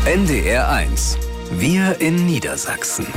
NDR 1. Wir in Niedersachsen.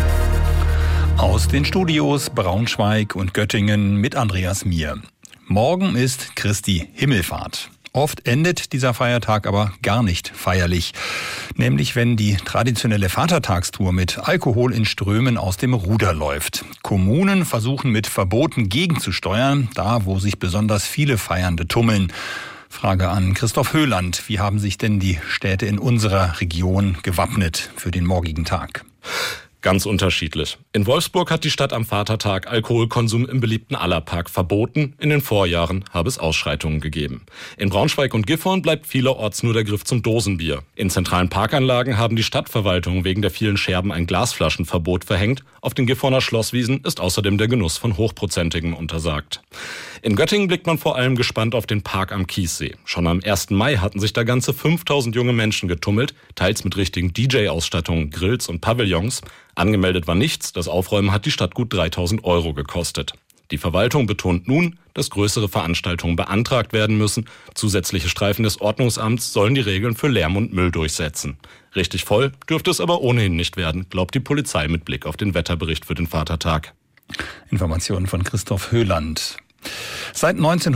Aus den Studios Braunschweig und Göttingen mit Andreas Mier. Morgen ist Christi Himmelfahrt. Oft endet dieser Feiertag aber gar nicht feierlich. Nämlich wenn die traditionelle Vatertagstour mit Alkohol in Strömen aus dem Ruder läuft. Kommunen versuchen mit Verboten gegenzusteuern, da wo sich besonders viele Feiernde tummeln. Frage an Christoph Höhland. Wie haben sich denn die Städte in unserer Region gewappnet für den morgigen Tag? Ganz unterschiedlich. In Wolfsburg hat die Stadt am Vatertag Alkoholkonsum im beliebten Allerpark verboten. In den Vorjahren habe es Ausschreitungen gegeben. In Braunschweig und Gifhorn bleibt vielerorts nur der Griff zum Dosenbier. In zentralen Parkanlagen haben die Stadtverwaltungen wegen der vielen Scherben ein Glasflaschenverbot verhängt. Auf den Gifhorner Schlosswiesen ist außerdem der Genuss von Hochprozentigem untersagt. In Göttingen blickt man vor allem gespannt auf den Park am Kiessee. Schon am 1. Mai hatten sich da ganze 5000 junge Menschen getummelt, teils mit richtigen DJ-Ausstattungen, Grills und Pavillons. Angemeldet war nichts, das Aufräumen hat die Stadt gut 3.000 € gekostet. Die Verwaltung betont nun, dass größere Veranstaltungen beantragt werden müssen. Zusätzliche Streifen des Ordnungsamts sollen die Regeln für Lärm und Müll durchsetzen. Richtig voll dürfte es aber ohnehin nicht werden, glaubt die Polizei mit Blick auf den Wetterbericht für den Vatertag. Informationen von Christoph Höhland. Seit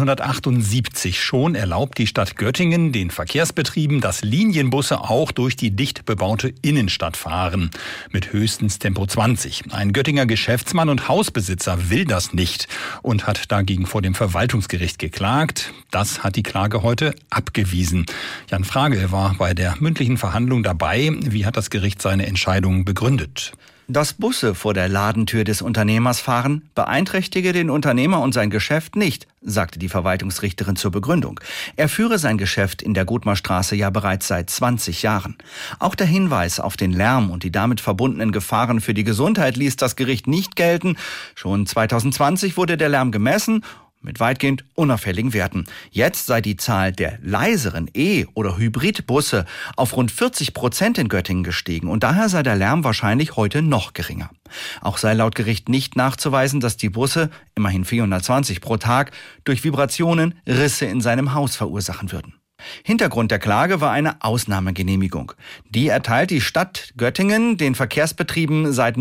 1978 schon erlaubt die Stadt Göttingen den Verkehrsbetrieben, dass Linienbusse auch durch die dicht bebaute Innenstadt fahren. Mit höchstens Tempo 20. Ein Göttinger Geschäftsmann und Hausbesitzer will das nicht und hat dagegen vor dem Verwaltungsgericht geklagt. Das hat die Klage heute abgewiesen. Jan Fragel war bei der mündlichen Verhandlung dabei. Wie hat das Gericht seine Entscheidung begründet? Dass Busse vor der Ladentür des Unternehmers fahren, beeinträchtige den Unternehmer und sein Geschäft nicht, sagte die Verwaltungsrichterin zur Begründung. Er führe sein Geschäft in der Gutmarstraße ja bereits seit 20 Jahren. Auch der Hinweis auf den Lärm und die damit verbundenen Gefahren für die Gesundheit ließ das Gericht nicht gelten. Schon 2020 wurde der Lärm gemessen, mit weitgehend unauffälligen Werten. Jetzt sei die Zahl der leiseren E- oder Hybridbusse auf rund 40% in Göttingen gestiegen und daher sei der Lärm wahrscheinlich heute noch geringer. Auch sei laut Gericht nicht nachzuweisen, dass die Busse, immerhin 420 pro Tag, durch Vibrationen Risse in seinem Haus verursachen würden. Hintergrund der Klage war eine Ausnahmegenehmigung. Die erteilt die Stadt Göttingen den Verkehrsbetrieben seit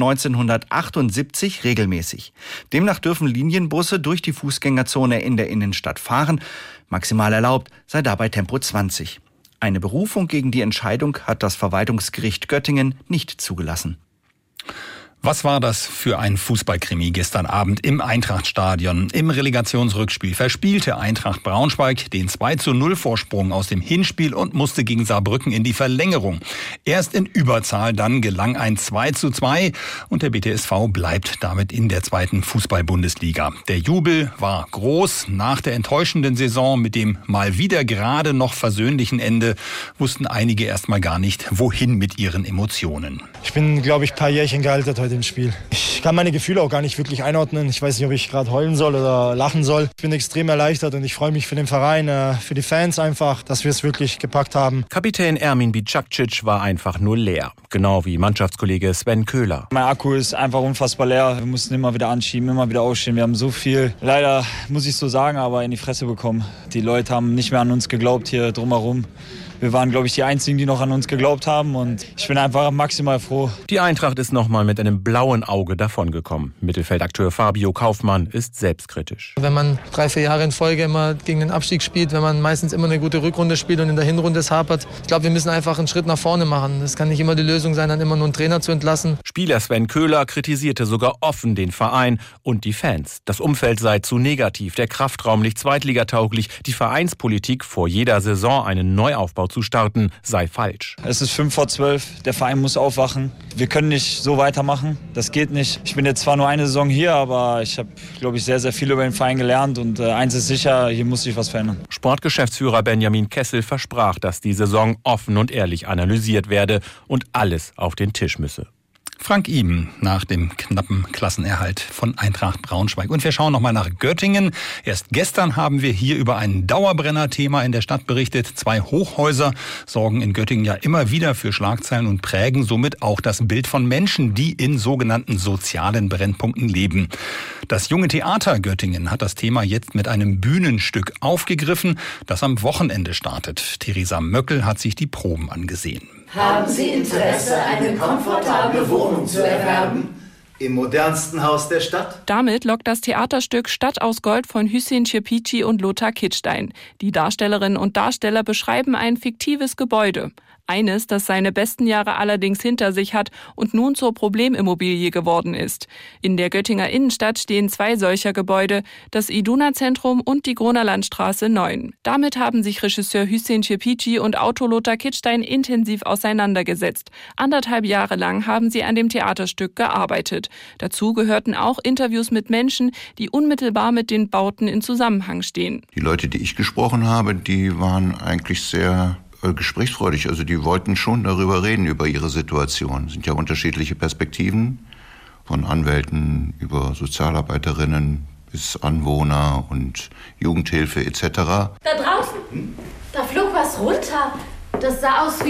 1978 regelmäßig. Demnach dürfen Linienbusse durch die Fußgängerzone in der Innenstadt fahren. Maximal erlaubt sei dabei Tempo 20. Eine Berufung gegen die Entscheidung hat das Verwaltungsgericht Göttingen nicht zugelassen. Was war das für ein Fußballkrimi gestern Abend im Eintrachtstadion? Im Relegationsrückspiel verspielte Eintracht Braunschweig den 2:0 Vorsprung aus dem Hinspiel und musste gegen Saarbrücken in die Verlängerung. Erst in Überzahl, dann gelang ein 2:2 und der BTSV bleibt damit in der 2. Fußball-Bundesliga. Der Jubel war groß. Nach der enttäuschenden Saison mit dem mal wieder gerade noch versöhnlichen Ende wussten einige erstmal gar nicht, wohin mit ihren Emotionen. Ich bin, glaube ich, ein paar Jährchen gealtert heute im Spiel. Ich kann meine Gefühle auch gar nicht wirklich einordnen. Ich weiß nicht, ob ich gerade heulen soll oder lachen soll. Ich bin extrem erleichtert und ich freue mich für den Verein, für die Fans einfach, dass wir es wirklich gepackt haben. Kapitän Ermin Bicakcic war einfach nur leer. Genau wie Mannschaftskollege Sven Köhler. Mein Akku ist einfach unfassbar leer. Wir mussten immer wieder anschieben, immer wieder ausstehen. Wir haben so viel, leider muss ich so sagen, aber in die Fresse bekommen. Die Leute haben nicht mehr an uns geglaubt hier drumherum. Wir waren, glaube ich, die Einzigen, die noch an uns geglaubt haben und ich bin einfach maximal froh. Die Eintracht ist nochmal mit einem blauen Auge davongekommen. Mittelfeldakteur Fabio Kaufmann ist selbstkritisch. Wenn man 3-4 Jahre in Folge immer gegen den Abstieg spielt, wenn man meistens immer eine gute Rückrunde spielt und in der Hinrunde es hapert, ich glaube, wir müssen einfach einen Schritt nach vorne machen. Es kann nicht immer die Lösung sein, dann immer nur einen Trainer zu entlassen. Spieler Sven Köhler kritisierte sogar offen den Verein und die Fans. Das Umfeld sei zu negativ, der Kraftraum nicht zweitligatauglich, die Vereinspolitik vor jeder Saison einen Neuaufbau zu starten, sei falsch. Es ist 11:55, der Verein muss aufwachen. Wir können nicht so weitermachen, das geht nicht. Ich bin jetzt zwar nur eine Saison hier, aber ich habe, glaube ich, sehr, sehr viel über den Verein gelernt und eins ist sicher, hier muss sich was verändern. Sportgeschäftsführer Benjamin Kessel versprach, dass die Saison offen und ehrlich analysiert werde und alles auf den Tisch müsse. Frank Iben nach dem knappen Klassenerhalt von Eintracht Braunschweig. Und wir schauen nochmal nach Göttingen. Erst gestern haben wir hier über ein Dauerbrenner-Thema in der Stadt berichtet. 2 Hochhäuser sorgen in Göttingen ja immer wieder für Schlagzeilen und prägen somit auch das Bild von Menschen, die in sogenannten sozialen Brennpunkten leben. Das Junge Theater Göttingen hat das Thema jetzt mit einem Bühnenstück aufgegriffen, das am Wochenende startet. Theresa Möckel hat sich die Proben angesehen. Haben Sie Interesse, eine komfortable Wohnung zu erwerben? Im modernsten Haus der Stadt? Damit lockt das Theaterstück Stadt aus Gold von Hüseyin Çepici und Lothar Kittstein. Die Darstellerinnen und Darsteller beschreiben ein fiktives Gebäude. Eines, das seine besten Jahre allerdings hinter sich hat und nun zur Problemimmobilie geworden ist. In der Göttinger Innenstadt stehen 2 solcher Gebäude, das Iduna-Zentrum und die Groner-Landstraße 9. Damit haben sich Regisseur Hüseyin Çepici und Autor Lothar Kittstein intensiv auseinandergesetzt. 1,5 Jahre lang haben sie an dem Theaterstück gearbeitet. Dazu gehörten auch Interviews mit Menschen, die unmittelbar mit den Bauten in Zusammenhang stehen. Die Leute, die ich gesprochen habe, die waren eigentlich sehr gesprächsfreudig. Also die wollten schon darüber reden, über ihre Situation. Es sind ja unterschiedliche Perspektiven, von Anwälten über Sozialarbeiterinnen bis Anwohner und Jugendhilfe etc. Da draußen, da flog was runter. Das sah aus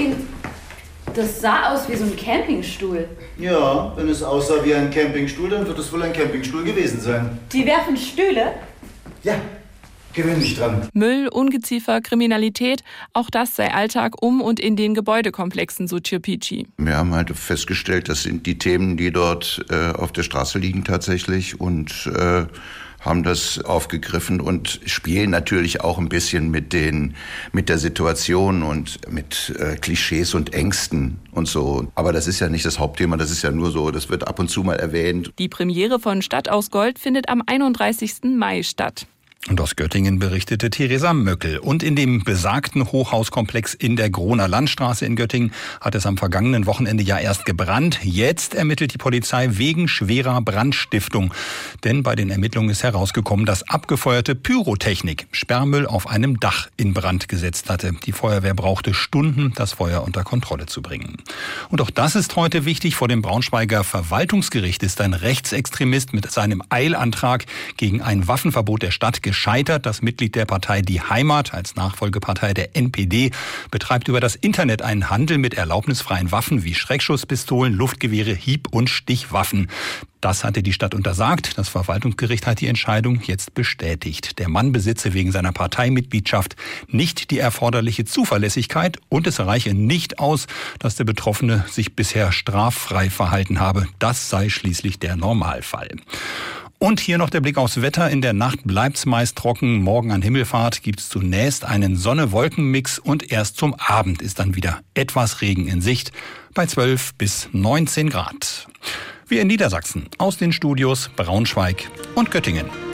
wie so ein Campingstuhl. Ja, wenn es aussah wie ein Campingstuhl, dann wird es wohl ein Campingstuhl gewesen sein. Die werfen Stühle? Ja. Gewöhn dich dran. Müll, Ungeziefer, Kriminalität, auch das sei Alltag um und in den Gebäudekomplexen, so Çepici. Wir haben halt festgestellt, das sind die Themen, die dort auf der Straße liegen tatsächlich und haben das aufgegriffen und spielen natürlich auch ein bisschen mit der Situation und mit Klischees und Ängsten und so. Aber das ist ja nicht das Hauptthema, das ist ja nur so, das wird ab und zu mal erwähnt. Die Premiere von Stadt aus Gold findet am 31. Mai statt. Und aus Göttingen berichtete Theresa Möckel. Und in dem besagten Hochhauskomplex in der Groner Landstraße in Göttingen hat es am vergangenen Wochenende ja erst gebrannt. Jetzt ermittelt die Polizei wegen schwerer Brandstiftung. Denn bei den Ermittlungen ist herausgekommen, dass abgefeuerte Pyrotechnik Sperrmüll auf einem Dach in Brand gesetzt hatte. Die Feuerwehr brauchte Stunden, das Feuer unter Kontrolle zu bringen. Und auch das ist heute wichtig. Vor dem Braunschweiger Verwaltungsgericht ist ein Rechtsextremist mit seinem Eilantrag gegen ein Waffenverbot der Stadt gescheitert. Das Mitglied der Partei Die Heimat als Nachfolgepartei der NPD betreibt über das Internet einen Handel mit erlaubnisfreien Waffen wie Schreckschusspistolen, Luftgewehre, Hieb- und Stichwaffen. Das hatte die Stadt untersagt. Das Verwaltungsgericht hat die Entscheidung jetzt bestätigt. Der Mann besitze wegen seiner Parteimitgliedschaft nicht die erforderliche Zuverlässigkeit und es reiche nicht aus, dass der Betroffene sich bisher straffrei verhalten habe. Das sei schließlich der Normalfall. Und hier noch der Blick aufs Wetter. In der Nacht bleibt's meist trocken. Morgen an Himmelfahrt gibt's zunächst einen Sonne-Wolken-Mix und erst zum Abend ist dann wieder etwas Regen in Sicht bei 12 bis 19 Grad. Wir in Niedersachsen aus den Studios Braunschweig und Göttingen.